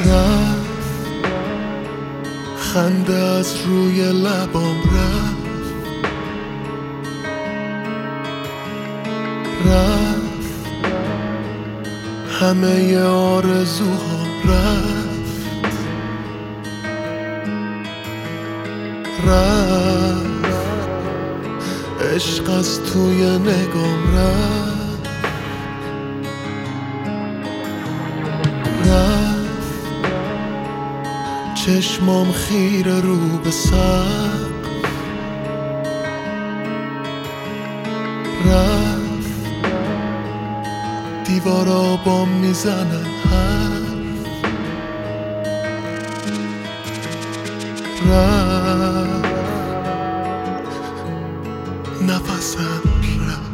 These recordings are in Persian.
رفت خنده از روی لبام رفت همه آرزوها رفت عشق از توی نگام رفت چشمام خیره رو به سقف رفت دیوارا بام میزنن رفت نفسم رفت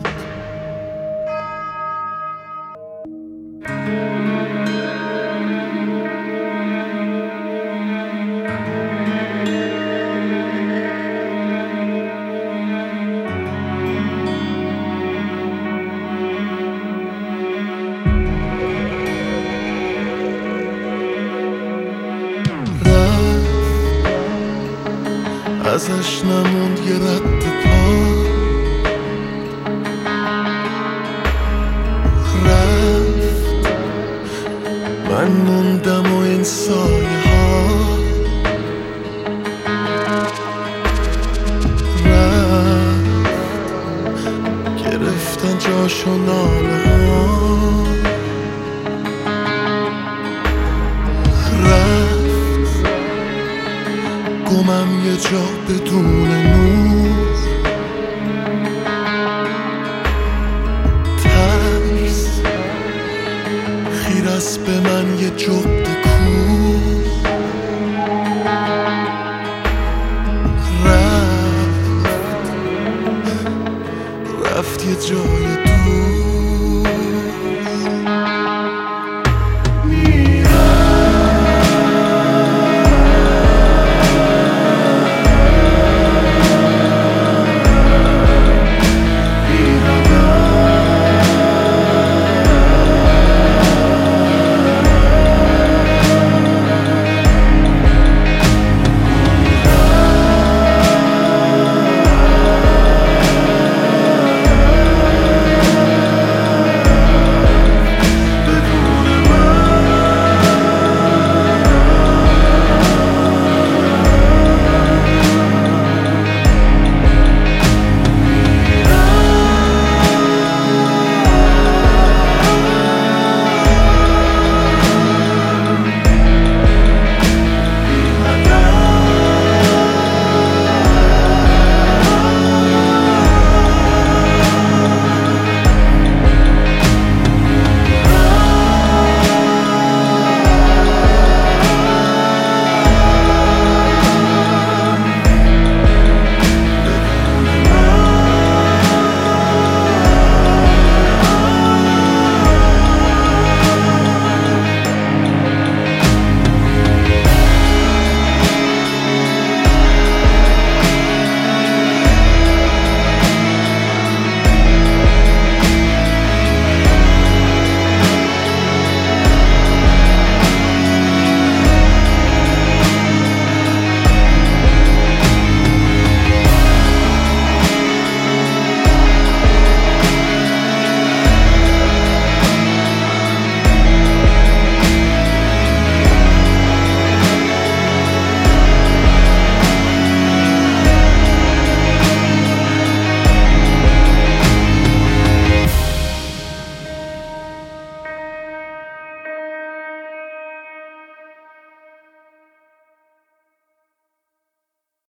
ازش نموند یه رد پا رفت من موندم و این سایه ها رفت گرفتن جاشو ناله ها گمم یه جا بدون نور ترس خیر است به من یه جغد